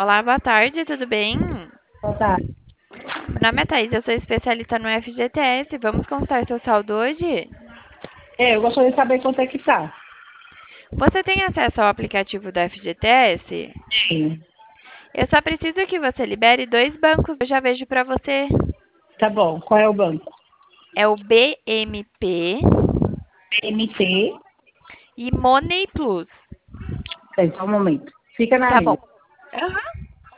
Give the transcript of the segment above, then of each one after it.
Olá, boa tarde, tudo bem? Boa tarde. Meu nome é Thaís, eu sou especialista no FGTS. Vamos consultar seu saldo hoje? Eu gostaria de saber quanto é que tá. Você tem acesso ao aplicativo do FGTS? Sim. Eu só preciso que você libere dois bancos, eu já vejo para você. Tá bom. Qual é o banco? É o BMP BMT. e Money Plus. Tem, só um momento. Fica na Tá bom. linha. Aham.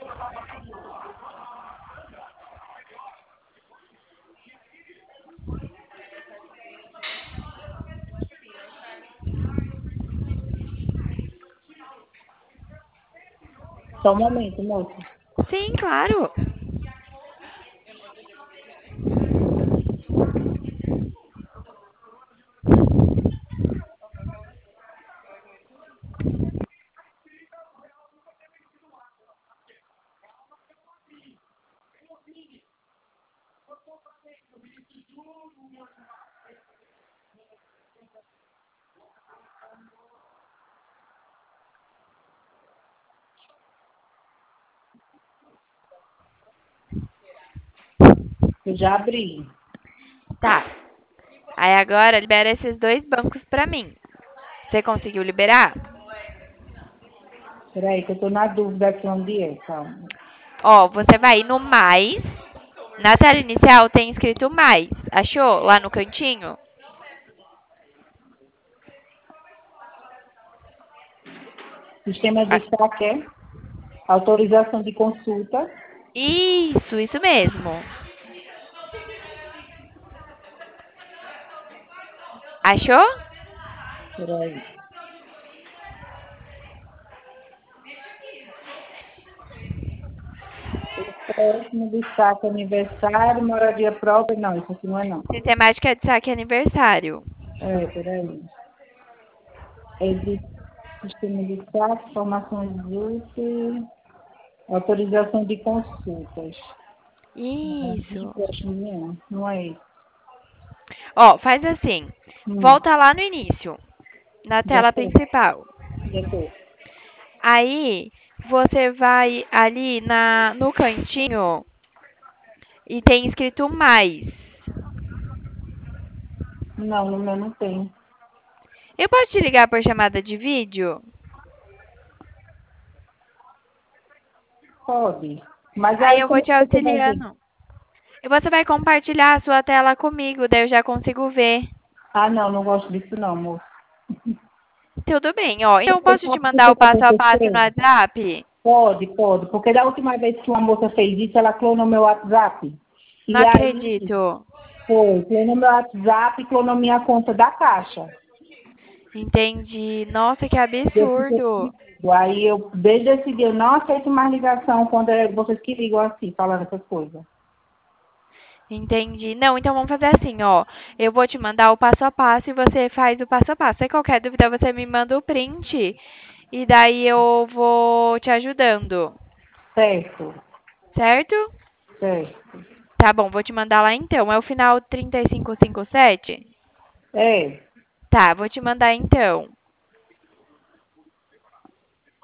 Só um momento, moço. Sim, claro. Eu já abri. Tá. Aí agora libera esses dois bancos para mim. Você conseguiu liberar? Peraí, que eu tô na dúvida aqui onde é. Calma. Ó, você vai no mais. Na tela inicial tem escrito mais. Achou? Lá no cantinho? Sistema Ah, de saque é autorização de consulta. isso mesmo. Achou? Peraí. Próximo de saque aniversário, moradia própria. Não, isso aqui não é não. Sistemática de saque aniversário. Peraí. É de sistema de saque, informações úteis, autorização de consultas. Isso. Não é isso. Ó, faz assim. Hum, Volta lá no início, na já tela tô, principal. já tô. Aí você vai ali no cantinho e tem escrito mais. Não, no meu não tem. Eu posso te ligar por chamada de vídeo? Pode. Mas Aí aí eu vou como te é que você vai ver? auxiliando. E você vai compartilhar a sua tela comigo, daí eu já consigo ver. Ah, não, não gosto disso não, moço. Tudo bem, ó. Então, Você posso te sabe o que mandar o passo a passo no aconteceu? WhatsApp? Pode. Porque da última vez que uma moça fez isso, ela clonou meu WhatsApp. Não E aí, acredito. clonou meu WhatsApp e clonou minha conta da Caixa. Entendi. Nossa, que Eu fiquei absurdo. com Aí eu, desde esse dia, eu não aceito mais ligação quando é vocês que ligam assim, falando essas coisas. Entendi. Não, então vamos fazer assim, ó. Eu vou te mandar o passo a passo e você faz o passo a passo. Se qualquer dúvida, você me manda o print e daí eu vou te ajudando, Certo, certo? certo. Tá bom, vou te mandar lá então. É o final 3557? É. Tá, vou te mandar então.